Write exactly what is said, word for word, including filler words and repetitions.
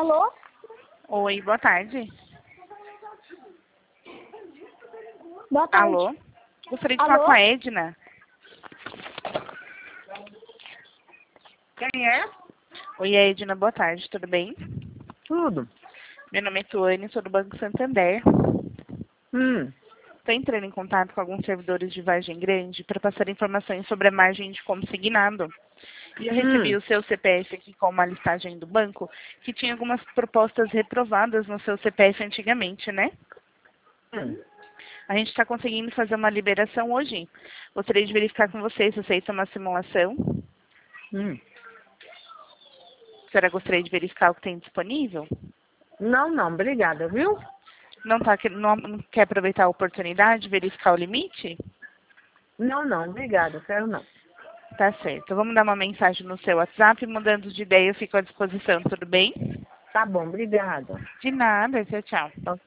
Alô? Oi, boa tarde. Boa tarde. Alô? Gostaria de Alô? falar com a Edna. Quem é? Oi, Edna, boa tarde, tudo bem? Tudo. Meu nome é Tuane, sou do Banco Santander. Hum. Estou entrando em contato com alguns servidores de Vargem Grande para passar informações sobre a margem de consignado. E eu recebi Hum. o seu C P F aqui com uma listagem do banco, que tinha algumas propostas reprovadas no seu C P F antigamente, né? Hum. A gente está conseguindo fazer uma liberação hoje. Gostaria de verificar com vocês se aceita uma simulação. Hum. A senhora gostaria de verificar o que tem disponível? Não, não, obrigada, viu? Não, tá, que- não, não quer aproveitar a oportunidade, verificar o limite? Não, não, obrigada, quero não. Tá certo. Vamos dar uma mensagem no seu WhatsApp. Mudando de ideia, eu fico à disposição, tudo bem? Tá bom, obrigada. De nada, tchau, tchau. Tchau,